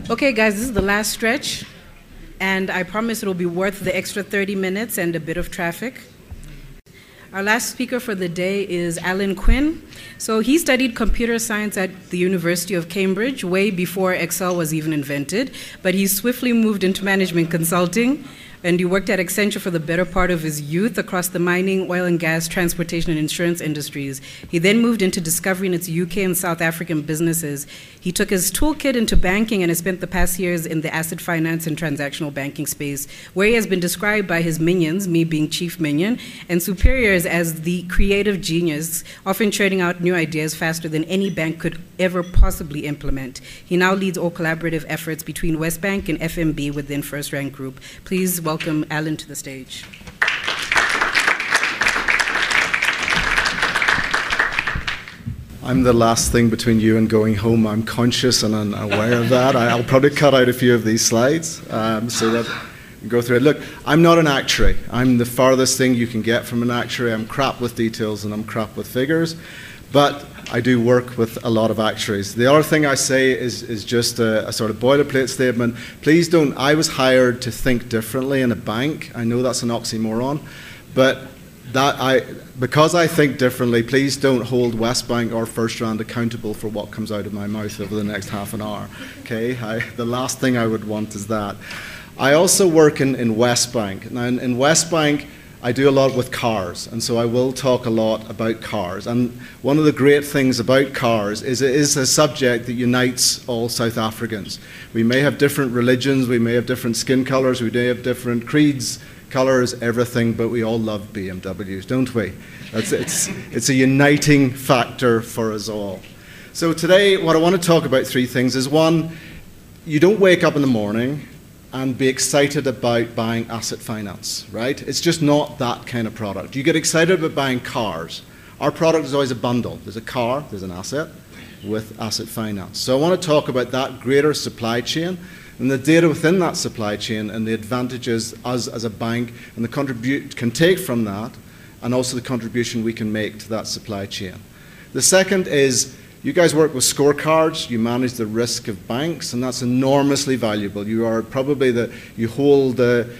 Okay, guys, this is the last stretch, and I promise it'll be worth the extra 30 minutes and a bit of traffic. Our last speaker for the day is Alan Quinn. So he studied computer science at the University of Cambridge way before Excel was even invented, but he swiftly moved into management consulting, and he worked at Accenture for the better part of his youth across the mining, oil and gas, transportation, and insurance industries. He then moved into discovering its UK and South African businesses. He took his toolkit into banking and has spent the past years in the asset finance and transactional banking space, where he has been described by his minions, me being chief minion, and superiors as the creative genius, often churning out new ideas faster than any bank could ever possibly implement. He now leads all collaborative efforts between Westbank and FMB within First Rank Group. Please welcome Alan to the stage. I'm the last thing between you and going home. I'm conscious and I'm aware of that. I'll probably cut out a few of these slides so that we go through it. Look, I'm not an actuary. I'm the farthest thing you can get from an actuary. I'm crap with details and I'm crap with figures, but I do work with a lot of actuaries. The other thing I say is just a sort of boilerplate statement. Please don't, I was hired to think differently in a bank. I know that's an oxymoron, but because I think differently, please don't hold Westbank or FirstRand accountable for what comes out of my mouth over the next half an hour. Okay, the last thing I would want is that. I also work in Westbank. Now in Westbank, I do a lot with cars, and so I will talk a lot about cars. And one of the great things about cars is it is a subject that unites all South Africans. We may have different religions, we may have different skin colours, we may have different creeds, colours, everything, but we all love BMWs, don't we? It's a uniting factor for us all. So today, what I want to talk about, three things, is one, you don't wake up in the morning and be excited about buying asset finance, right? It's just not that kind of product. You get excited about buying cars. Our product is always a bundle. There's a car, there's an asset with asset finance. So I want to talk about that greater supply chain and the data within that supply chain and the advantages us as a bank and the can take from that, and also the contribution we can make to that supply chain. The second is, you guys work with scorecards, you manage the risk of banks, and that's enormously valuable. You are probably you hold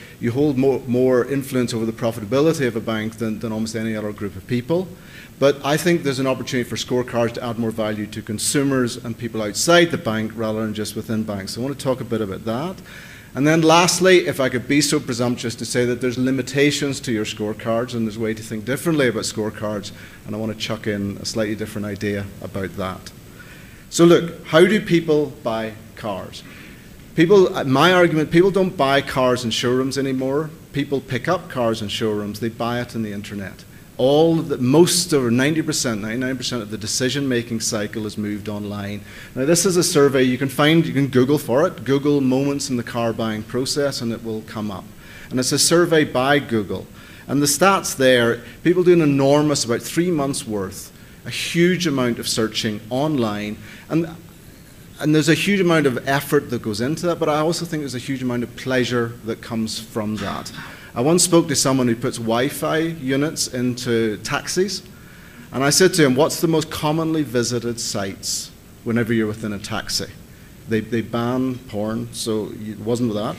more influence over the profitability of a bank than almost any other group of people. But I think there's an opportunity for scorecards to add more value to consumers and people outside the bank rather than just within banks. So I want to talk a bit about that. And then lastly, if I could be so presumptuous to say that there's limitations to your scorecards and there's a way to think differently about scorecards, and I want to chuck in a slightly different idea about that. So look, how do people buy cars? My argument, people don't buy cars in showrooms anymore. People pick up cars in showrooms, they buy it on the internet. Most or 90%, 99% of the decision-making cycle has moved online. Now this is a survey you can Google for it, Google moments in the car buying process, and it will come up. And it's a survey by Google. And the stats there, people do an enormous, about 3 months worth, a huge amount of searching online. And there's a huge amount of effort that goes into that, but I also think there's a huge amount of pleasure that comes from that. I once spoke to someone who puts Wi-Fi units into taxis, and I said to him, what's the most commonly visited sites whenever you're within a taxi? They ban porn, so it wasn't that.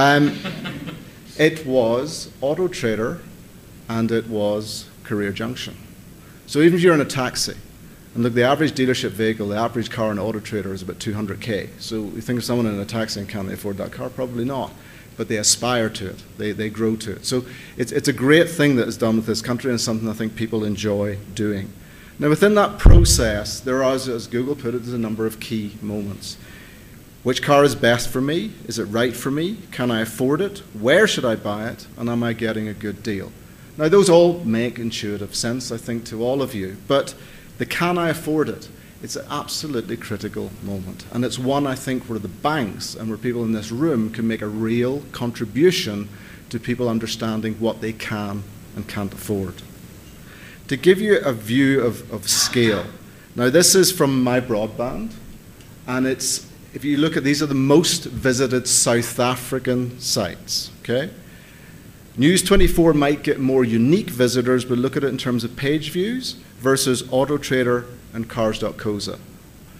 It was Auto Trader, and it was Career Junction. So even if you're in a taxi, and look, the average dealership vehicle, the average car in Auto Trader is about 200K. So you think of someone in a taxi and can they afford that car? Probably not. But they aspire to it, they grow to it. So it's a great thing that is done with this country and something I think people enjoy doing. Now within that process, there are, as Google put it, there's a number of key moments. Which car is best for me? Is it right for me? Can I afford it? Where should I buy it? And am I getting a good deal? Now those all make intuitive sense, I think, to all of you, but the can I afford it? It's an absolutely critical moment. And it's one, I think, where the banks and where people in this room can make a real contribution to people understanding what they can and can't afford. To give you a view of scale, now this is from my broadband, and it's, if you look at, these are the most visited South African sites, okay? News24 might get more unique visitors, but look at it in terms of page views versus Auto Trader and Cars.coza.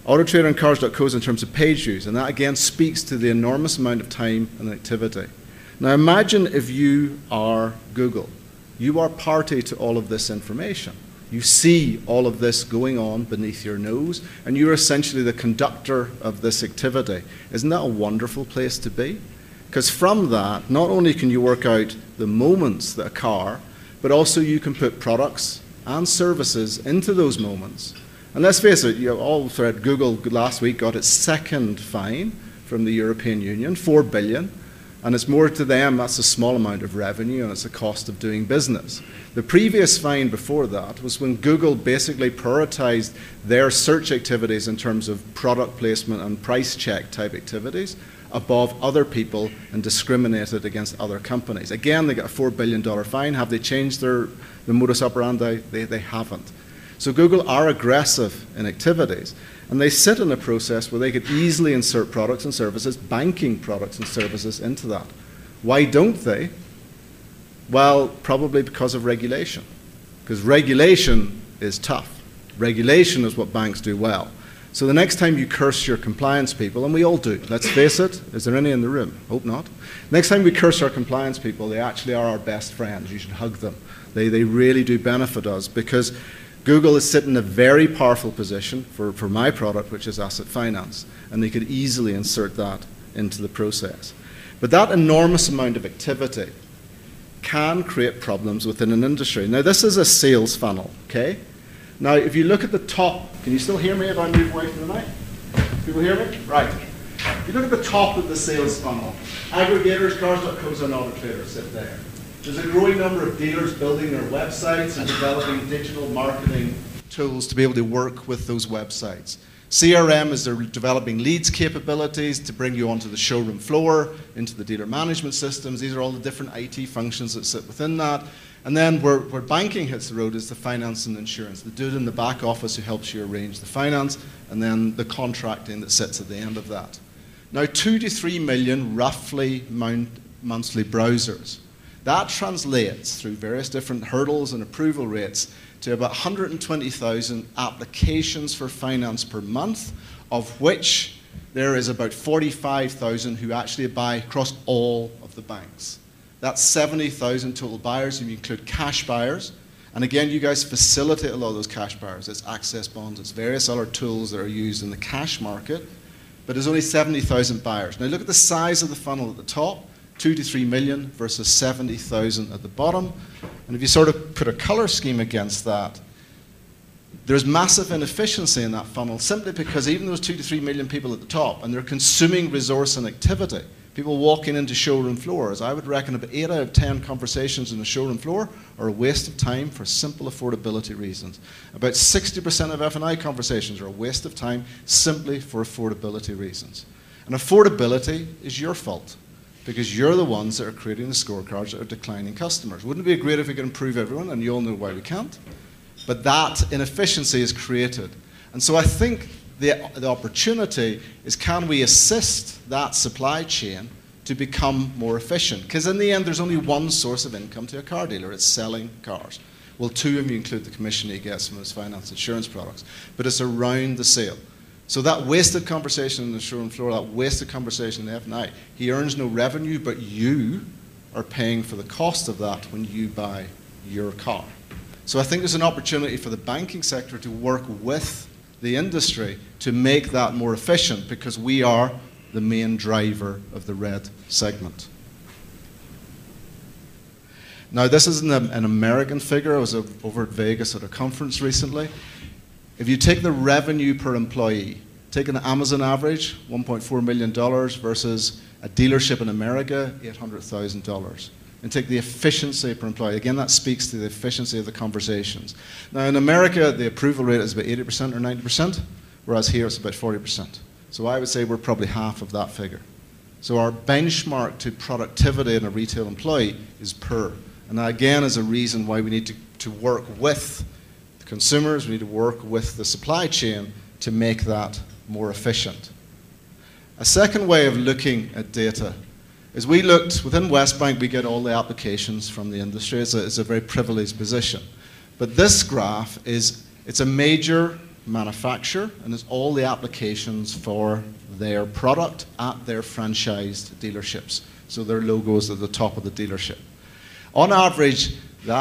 AutoTrader and Cars.co is in terms of page views, and that again speaks to the enormous amount of time and activity. Now imagine if you are Google. You are party to all of this information. You see all of this going on beneath your nose, and you're essentially the conductor of this activity. Isn't that a wonderful place to be? Because from that, not only can you work out the moments that occur, but also you can put products and services into those moments. And let's face it, all throughout Google last week got its second fine from the European Union, 4 billion. And it's more to them, that's a small amount of revenue and it's a cost of doing business. The previous fine before that was when Google basically prioritized their search activities in terms of product placement and price check type activities above other people and discriminated against other companies. Again, they got a $4 billion fine. Have they changed the modus operandi? They haven't. So Google are aggressive in activities. And they sit in a process where they could easily insert products and services, banking products and services into that. Why don't they? Well, probably because of regulation. Because regulation is tough. Regulation is what banks do well. So the next time you curse your compliance people, and we all do, let's face it, is there any in the room? Hope not. Next time we curse our compliance people, they actually are our best friends. You should hug them. They really do benefit us because Google is sitting in a very powerful position for my product, which is asset finance, and they could easily insert that into the process. But that enormous amount of activity can create problems within an industry. Now, this is a sales funnel, okay? Now, if you look at the top, can you still hear me if I move away from the mic? People hear me? Right. If you look at the top of the sales funnel, aggregators, Cars.co and AutoTrader sit there. There's a growing number of dealers building their websites and developing digital marketing tools to be able to work with those websites. CRM is they're developing leads capabilities to bring you onto the showroom floor, into the dealer management systems. These are all the different IT functions that sit within that. And then where banking hits the road is the finance and insurance. The dude in the back office who helps you arrange the finance, and then the contracting that sits at the end of that. Now, 2 to 3 million roughly monthly browsers. That translates through various different hurdles and approval rates to about 120,000 applications for finance per month, of which there is about 45,000 who actually buy across all of the banks. That's 70,000 total buyers if you include cash buyers. And again, you guys facilitate a lot of those cash buyers. It's access bonds, it's various other tools that are used in the cash market. But there's only 70,000 buyers. Now look at the size of the funnel at the top. 2 to 3 million versus 70,000 at the bottom. And if you sort of put a color scheme against that, there's massive inefficiency in that funnel simply because even those 2 to 3 million people at the top, and they're consuming resource and activity, people walking into showroom floors, I would reckon about 8 out of 10 conversations in the showroom floor are a waste of time for simple affordability reasons. About 60% of F&I conversations are a waste of time simply for affordability reasons. And affordability is your fault, because you're the ones that are creating the scorecards that are declining customers. Wouldn't it be great if we could improve everyone, and you all know why we can't? But that inefficiency is created. And so I think the opportunity is, can we assist that supply chain to become more efficient? Because in the end, there's only one source of income to a car dealer. It's selling cars. Well, 2 if you include the commission he gets from his finance insurance products. But it's around the sale. So that wasted conversation on the showroom floor, that wasted conversation in the F&I, he earns no revenue, but you are paying for the cost of that when you buy your car. So I think there's an opportunity for the banking sector to work with the industry to make that more efficient, because we are the main driver of the red segment. Now, this is an American figure. I was over at Vegas at a conference recently. If you take the revenue per employee, take an Amazon average, $1.4 million versus a dealership in America, $800,000. And take the efficiency per employee. Again, that speaks to the efficiency of the conversations. Now, in America, the approval rate is about 80% or 90%, whereas here it's about 40%. So I would say we're probably half of that figure. So our benchmark to productivity in a retail employee is poor. And that, again, is a reason why we need to work with consumers, we need to work with the supply chain to make that more efficient. A second way of looking at data is we looked, within Westbank, we get all the applications from the industry. It's a very privileged position. But this graph it's a major manufacturer and it's all the applications for their product at their franchised dealerships. So their logo is at the top of the dealership. On average,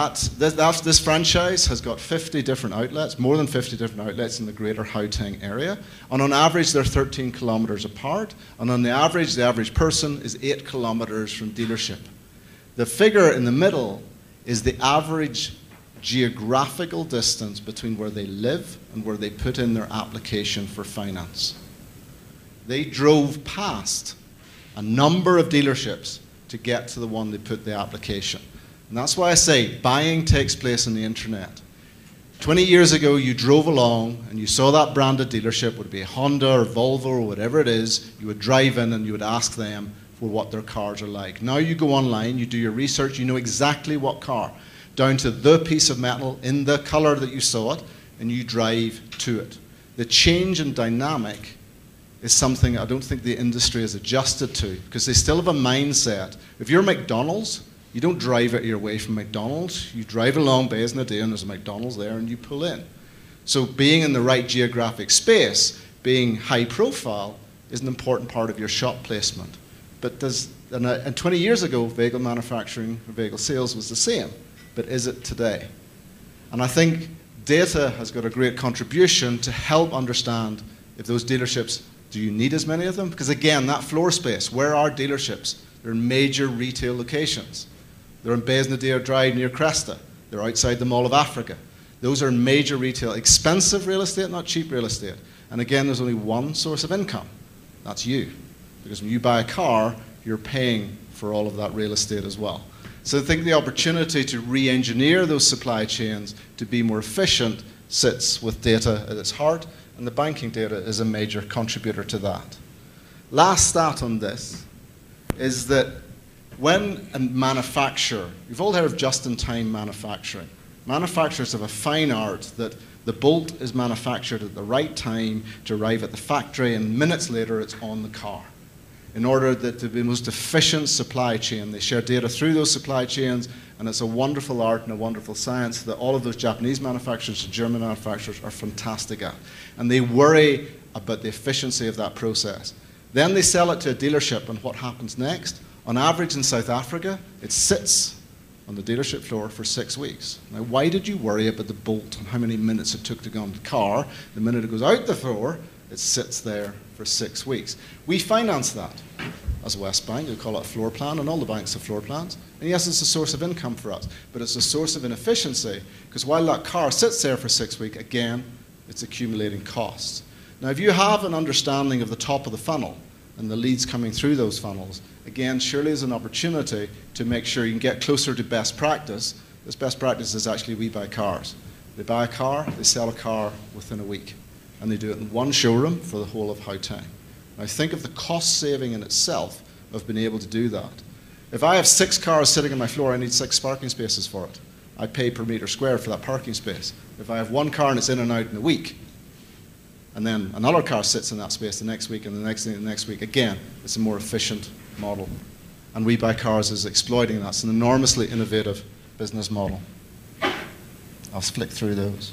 this franchise has got 50 different outlets, more than 50 different outlets in the greater Gauteng area. And on average, they're 13 kilometers apart. And on the average person is 8 kilometers from dealership. The figure in the middle is the average geographical distance between where they live and where they put in their application for finance. They drove past a number of dealerships to get to the one they put the application. And that's why I say buying takes place on the internet. 20 years ago, you drove along and you saw that branded dealership, would it be a Honda or Volvo or whatever it is, you would drive in and you would ask them for what their cars are like. Now you go online, you do your research, you know exactly what car, down to the piece of metal in the color that you saw it, and you drive to it. The change in dynamic is something I don't think the industry has adjusted to, because they still have a mindset. If you're McDonald's, you don't drive out of your way from McDonald's. You drive along Bays and Adea and there's a McDonald's there and you pull in. So being in the right geographic space, being high profile, is an important part of your shop placement. But and 20 years ago, vehicle manufacturing, vehicle sales was the same. But is it today? And I think data has got a great contribution to help understand if those dealerships, do you need as many of them? Because again, that floor space, where are dealerships? They're in major retail locations. They're in Bays and Adea Drive near Cresta. They're outside the Mall of Africa. Those are major retail, expensive real estate, not cheap real estate. And again, there's only one source of income. That's you. Because when you buy a car, you're paying for all of that real estate as well. So I think the opportunity to re-engineer those supply chains to be more efficient sits with data at its heart, and the banking data is a major contributor to that. Last stat on this is that when a manufacturer, you've all heard of just-in-time manufacturing. Manufacturers have a fine art that the bolt is manufactured at the right time to arrive at the factory, and minutes later it's on the car. In order that to be the most efficient supply chain, they share data through those supply chains, and it's a wonderful art and a wonderful science that all of those Japanese manufacturers and German manufacturers are fantastic at. And they worry about the efficiency of that process. Then they sell it to a dealership, and what happens next? On average in South Africa, it sits on the dealership floor for 6 weeks. Now, why did you worry about the bolt and how many minutes it took to go on the car? The minute it goes out the floor, it sits there for 6 weeks. We finance that as West Bank. We call it a floor plan, and all the banks have floor plans. And yes, it's a source of income for us, but it's a source of inefficiency, because while that car sits there for 6 weeks, again, it's accumulating costs. Now, if you have an understanding of the top of the funnel and the leads coming through those funnels, again, surely there's an opportunity to make sure you can get closer to best practice. This best practice is actually We Buy Cars. They buy a car, they sell a car within a week, and they do it in one showroom for the whole of Gauteng. Now think of the cost saving in itself of being able to do that. If I have 6 cars sitting on my floor, I need 6 parking spaces for it. I pay per meter square for that parking space. If I have 1 car and it's in and out in a week, and then another car sits in that space the next week and the next thing the next week, again, it's a more efficient model. And We Buy Cars is exploiting that. It's an enormously innovative business model. I'll flick through those.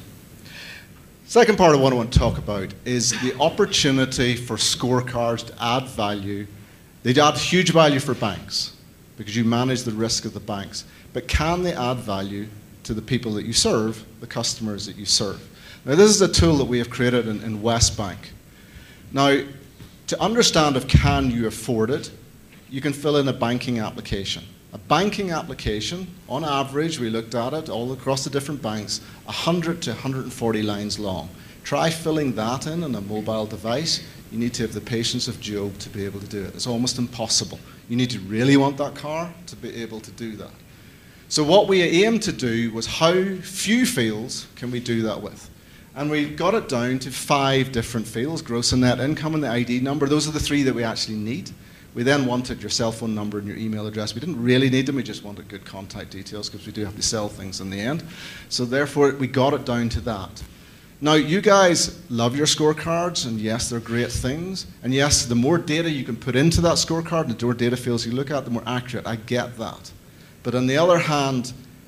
Second part I want to talk about is the opportunity for scorecards to add value. They add huge value for banks because you manage the risk of the banks. But can they add value to the people that you serve, the customers that you serve? Now, this is a tool that we have created in West Bank. Now, to understand if can you afford it, you can fill in a banking application. A banking application, on average, we looked at it all across the different banks, 100 to 140 lines long. Try filling that in on a mobile device. You need to have the patience of Job to be able to do it. It's almost impossible. You need to really want that car to be able to do that. So what we aimed to do was how few fields can we do that with? And we got it down to 5 different fields: gross and net income and the ID number. Those are the 3 that we actually need. We then wanted your cell phone number and your email address. We didn't really need them, we just wanted good contact details because we do have to sell things in the end. So therefore, we got it down to that. Now, you guys love your scorecards, and yes, they're great things. And yes, the more data you can put into that scorecard, the more data fields you look at, the more accurate. I get that. But on the other hand,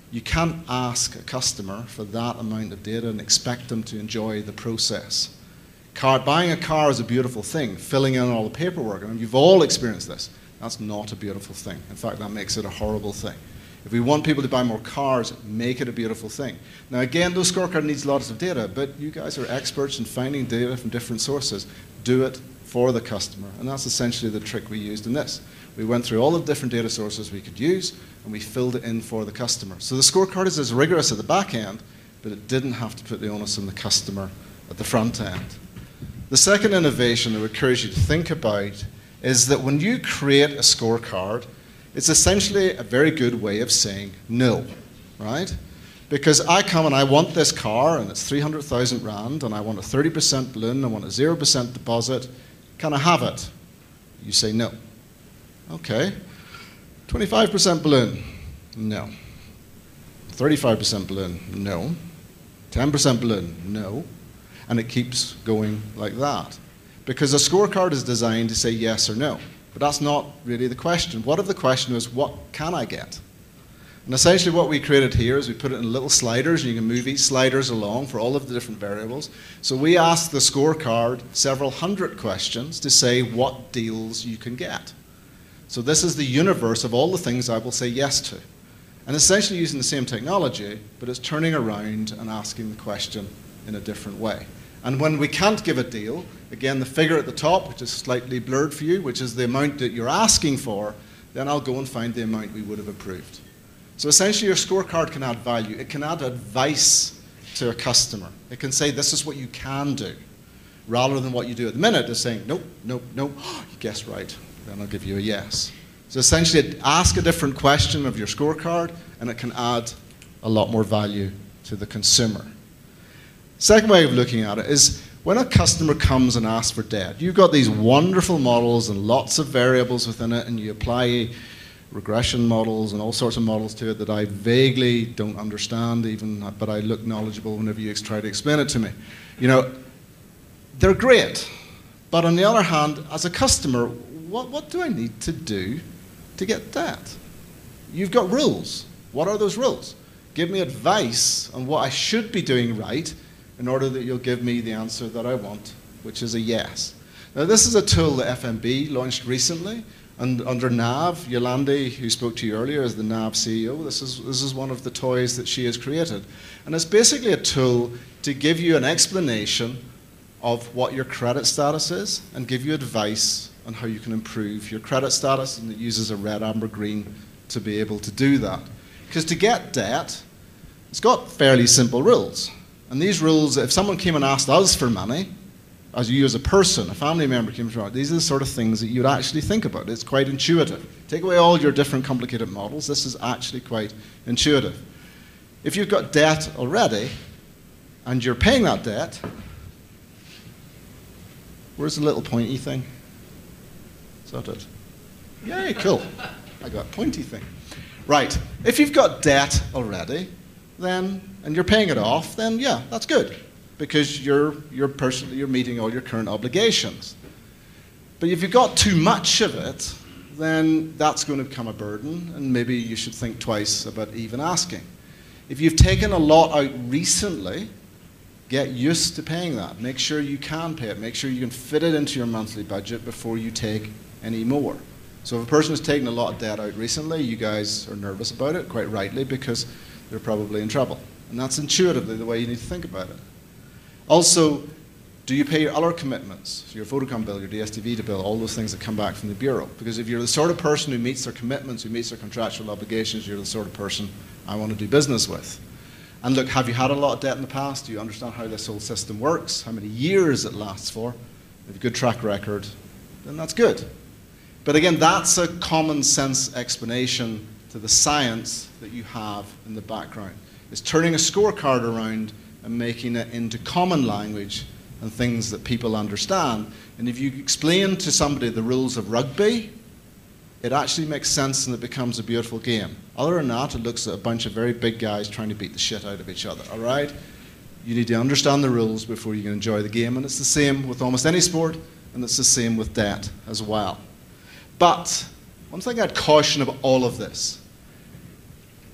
You can't ask a customer for that amount of data and expect them to enjoy the process. Buying a car is a beautiful thing. Filling in all the paperwork, and you've all experienced this, that's not a beautiful thing. In fact, that makes it a horrible thing. If we want people to buy more cars, make it a beautiful thing. Now again, those scorecard needs lots of data, but you guys are experts in finding data from different sources. Do it for the customer, and that's essentially the trick we used in this. We went through all the different data sources we could use, and we filled it in for the customer. So the scorecard is as rigorous at the back end, but it didn't have to put the onus on the customer at the front end. The second innovation I would encourage you to think about is that when you create a scorecard, it's essentially a very good way of saying no, right? Because I come and I want this car, and it's 300,000 rand, and I want a 30% balloon, I want a 0% deposit. Can I have it? You say no. Okay. 25% balloon? No. 35% balloon? No. 10% balloon? No. And it keeps going like that. Because a scorecard is designed to say yes or no. But that's not really the question. What if the question is, what can I get? And essentially what we created here is we put it in little sliders, and you can move each sliders along for all of the different variables. So we asked the scorecard several hundred questions to say what deals you can get. So this is the universe of all the things I will say yes to. And essentially using the same technology, but it's turning around and asking the question in a different way. And when we can't give a deal, again, the figure at the top, which is slightly blurred for you, which is the amount that you're asking for, then I'll go and find the amount we would have approved. So essentially your scorecard can add value. It can add advice to a customer. It can say this is what you can do, rather than what you do at the minute is saying, nope, nope, nope, you guessed right, then I'll give you a yes. So essentially ask a different question of your scorecard, and it can add a lot more value to the consumer. Second way of looking at it is when a customer comes and asks for debt, you've got these wonderful models and lots of variables within it, and you apply regression models and all sorts of models to it that I vaguely don't understand even, but I look knowledgeable whenever you try to explain it to me. You know, they're great, but on the other hand, as a customer, what do I need to do to get debt? You've got rules. What are those rules? Give me advice on what I should be doing right in order that you'll give me the answer that I want, which is a yes. Now this is a tool that FNB launched recently, and under Nav, Yolandi, who spoke to you earlier, is the Nav CEO. This is one of the toys that she has created. And it's basically a tool to give you an explanation of what your credit status is and give you advice on how you can improve your credit status, and it uses a red, amber, green to be able to do that. Because to get debt, it's got fairly simple rules. And these rules, if someone came and asked us for money, as you as a person, a family member came to us, these are the sort of things that you'd actually think about. It's quite intuitive. Take away all your different complicated models, this is actually quite intuitive. If you've got debt already, and you're paying that debt, where's the little pointy thing? Is that it? Yay, cool. I got a pointy thing. Right, if you've got debt already, then, and you're paying it off, then yeah, that's good, because you're meeting all your current obligations. But if you've got too much of it, then that's going to become a burden, and maybe you should think twice about even asking. If you've taken a lot out recently, get used to paying that. Make sure you can pay it. Make sure you can fit it into your monthly budget before you take any more. So if a person has taken a lot of debt out recently, you guys are nervous about it, quite rightly, because they're probably in trouble. And that's intuitively the way you need to think about it. Also, do you pay your other commitments? So your Vodacom bill, your DSTV bill, all those things that come back from the Bureau. Because if you're the sort of person who meets their commitments, who meets their contractual obligations, you're the sort of person I want to do business with. And look, have you had a lot of debt in the past? Do you understand how this whole system works? How many years it lasts for? If you have a good track record, then that's good. But again, that's a common sense explanation to the science that you have in the background. It's turning a scorecard around and making it into common language and things that people understand. And if you explain to somebody the rules of rugby, it actually makes sense and it becomes a beautiful game. Other than that, it looks at a bunch of very big guys trying to beat the shit out of each other, all right? You need to understand the rules before you can enjoy the game, and it's the same with almost any sport, and it's the same with debt as well. But one thing I'd caution about all of this,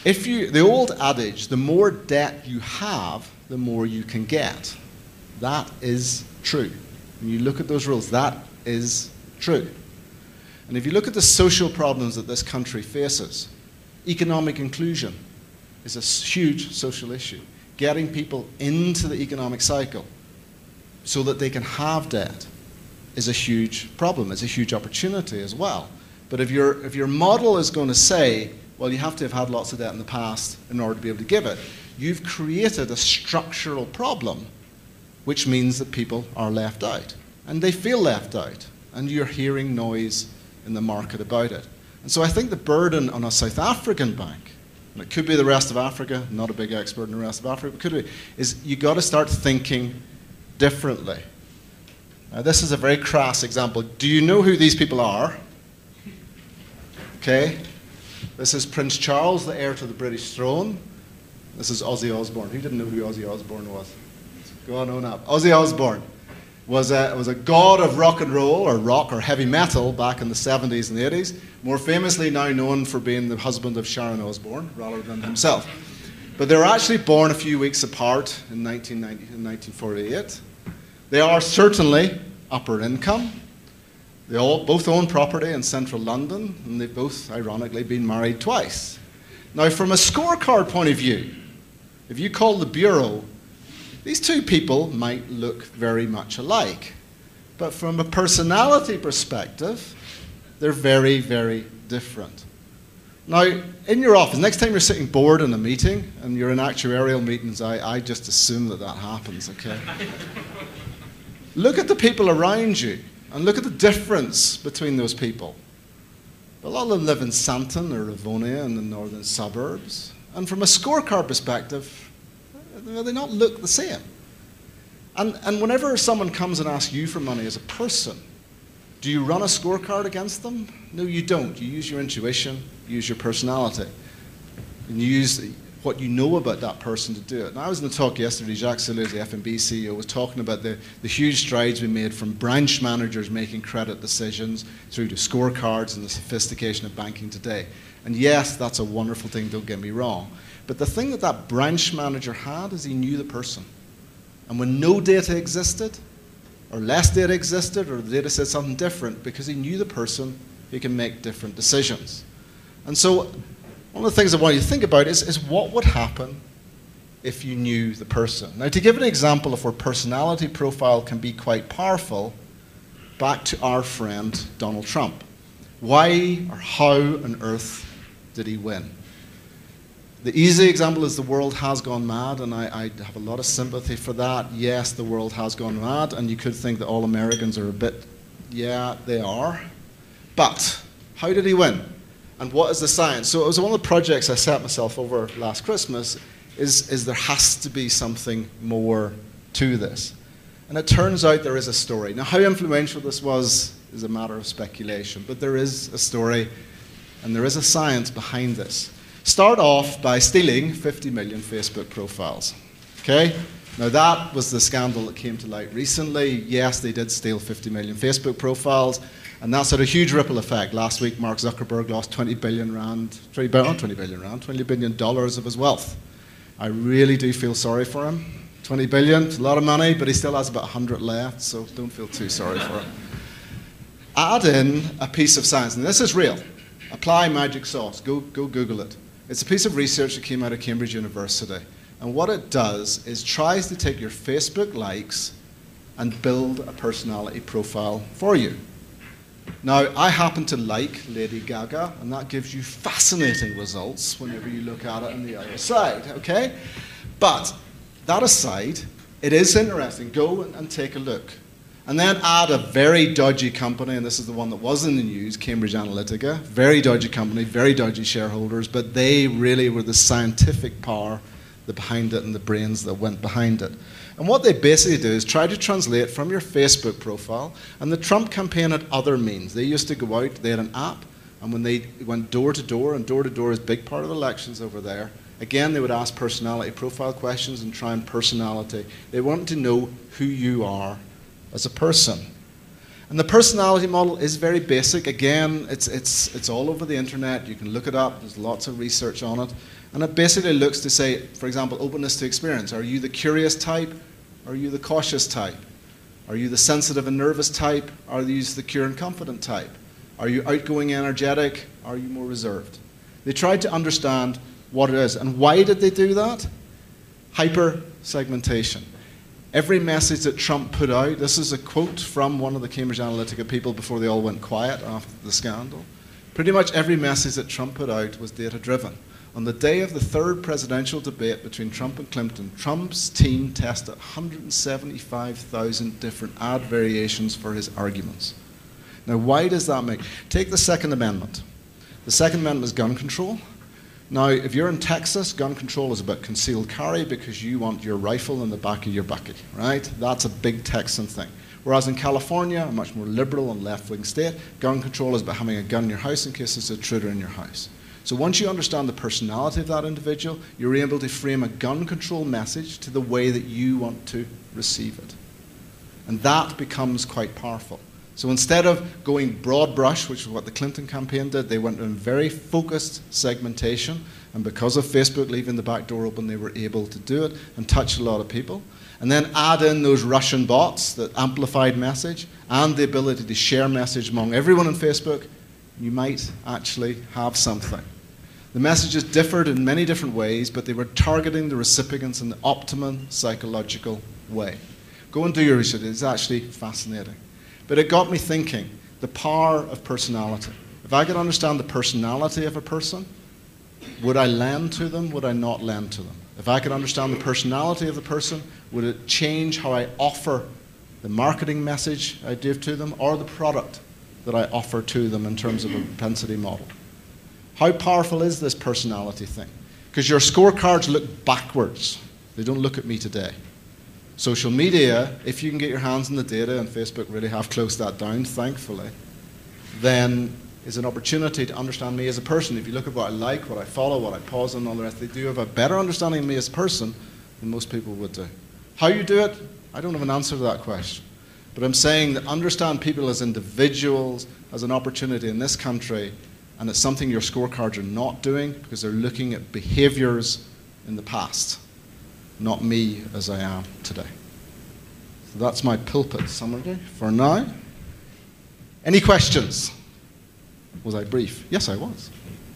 The old adage, the more debt you have, the more you can get. That is true. When you look at those rules, that is true. And if you look at the social problems that this country faces, economic inclusion is a huge social issue. Getting people into the economic cycle so that they can have debt is a huge problem. It's a huge opportunity as well. But if your model is going to say, well, you have to have had lots of debt in the past in order to be able to give it, you've created a structural problem, which means that people are left out. And they feel left out. And you're hearing noise in the market about it. And so I think the burden on a South African bank, and it could be the rest of Africa, not a big expert in the rest of Africa, but could be, is you got to start thinking differently. Now, this is a very crass example. Do you know who these people are? Okay. This is Prince Charles, the heir to the British throne. This is Ozzy Osbourne. Who didn't know who Ozzy Osbourne was? Go on up. Ozzy Osbourne was a god of rock and roll, or rock, or heavy metal back in the 70s and the 80s. More famously now known for being the husband of Sharon Osbourne, rather than himself. But they were actually born a few weeks apart in 1948. They are certainly upper income. They both own property in central London, and they've both, ironically, been married twice. Now, from a scorecard point of view, if you call the Bureau, these two people might look very much alike. But from a personality perspective, they're very, very different. Now, in your office, next time you're sitting bored in a meeting, and you're in actuarial meetings, I just assume that happens, okay? Look at the people around you. And look at the difference between those people. A lot of them live in Santon or Rivonia in the northern suburbs. And from a scorecard perspective, they not look the same. And whenever someone comes and asks you for money as a person, do you run a scorecard against them? No, you don't. You use your intuition, you use your personality, and you use what you know about that person to do it. And I was in a talk yesterday, Jacques Soulé, the FNB CEO, was talking about the huge strides we made from branch managers making credit decisions through to scorecards and the sophistication of banking today. And yes, that's a wonderful thing, don't get me wrong. But the thing that branch manager had is he knew the person. And when no data existed, or less data existed, or the data said something different, because he knew the person, he can make different decisions. And so one of the things I want you to think about is what would happen if you knew the person. Now, to give an example of where personality profile can be quite powerful, back to our friend Donald Trump. Why or how on earth did he win? The easy example is the world has gone mad, and I have a lot of sympathy for that. Yes, the world has gone mad, and you could think that all Americans are a bit, yeah, they are. But how did he win? And what is the science? So it was one of the projects I set myself over last Christmas, is there has to be something more to this. And it turns out there is a story. Now, how influential this was is a matter of speculation, but there is a story, and there is a science behind this. Start off by stealing 50 million Facebook profiles. Okay? Now, that was the scandal that came to light recently. Yes, they did steal 50 million Facebook profiles, and that's had a huge ripple effect. Last week, Mark Zuckerberg lost 20 billion dollars of his wealth. I really do feel sorry for him. 20 billion, it's a lot of money, but he still has about 100 left, so don't feel too sorry for him. Add in a piece of science, and this is real. Apply magic sauce. Go Google it. It's a piece of research that came out of Cambridge University. And what it does is tries to take your Facebook likes and build a personality profile for you. Now, I happen to like Lady Gaga, and that gives you fascinating results whenever you look at it on the other side, okay? But that aside, it is interesting. Go and take a look. And then add a very dodgy company, and this is the one that was in the news, Cambridge Analytica. Very dodgy company, very dodgy shareholders, but they really were the scientific power behind it and the brains that went behind it. And what they basically do is try to translate from your Facebook profile, and the Trump campaign had other means. They used to go out, they had an app, and when they went door to door, and door to door is a big part of elections over there, again, they would ask personality profile questions and try and personality. They wanted to know who you are as a person. And the personality model is very basic. Again, it's all over the internet. You can look it up. There's lots of research on it. And it basically looks to say, for example, openness to experience. Are you the curious type? Are you the cautious type? Are you the sensitive and nervous type? Are you the secure and confident type? Are you outgoing, energetic? Are you more reserved? They tried to understand what it is. And why did they do that? Hyper-segmentation. Every message that Trump put out, this is a quote from one of the Cambridge Analytica people before they all went quiet after the scandal. Pretty much every message that Trump put out was data-driven. On the day of the third presidential debate between Trump and Clinton, Trump's team tested 175,000 different ad variations for his arguments. Now, why does that make? Take the Second Amendment. The Second Amendment is gun control. Now, if you're in Texas, gun control is about concealed carry because you want your rifle in the back of your bucket, right? That's a big Texan thing. Whereas in California, a much more liberal and left-wing state, gun control is about having a gun in your house in case there's an intruder in your house. So once you understand the personality of that individual, you're able to frame a gun control message to the way that you want to receive it. And that becomes quite powerful. So instead of going broad brush, which is what the Clinton campaign did, they went in very focused segmentation. And because of Facebook leaving the back door open, they were able to do it and touch a lot of people. And then add in those Russian bots that amplified message and the ability to share message among everyone on Facebook, you might actually have something. The messages differed in many different ways, but they were targeting the recipients in the optimum psychological way. Go and do your research. It's actually fascinating. But it got me thinking, the power of personality. If I could understand the personality of a person, would I lend to them? Would I not lend to them? If I could understand the personality of the person, would it change how I offer the marketing message I give to them or the product that I offer to them in terms of a propensity model? How powerful is this personality thing? Because your scorecards look backwards. They don't look at me today. Social media, if you can get your hands on the data, and Facebook really have closed that down, thankfully, then is an opportunity to understand me as a person. If you look at what I like, what I follow, what I pause on, and all the rest, they do have a better understanding of me as a person than most people would do. How you do it, I don't have an answer to that question. But I'm saying that understand people as individuals, as an opportunity in this country, and it's something your scorecards are not doing because they're looking at behaviors in the past, not me as I am today. So that's my pulpit summary for now. Any questions? Was I brief? Yes, I was.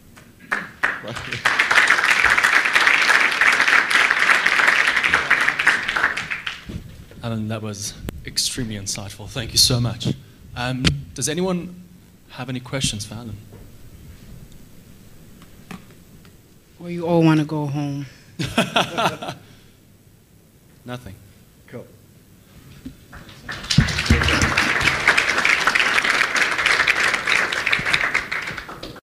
Alan, that was extremely insightful. Thank you so much. Does anyone have any questions for Alan? Or you all want to go home? Nothing.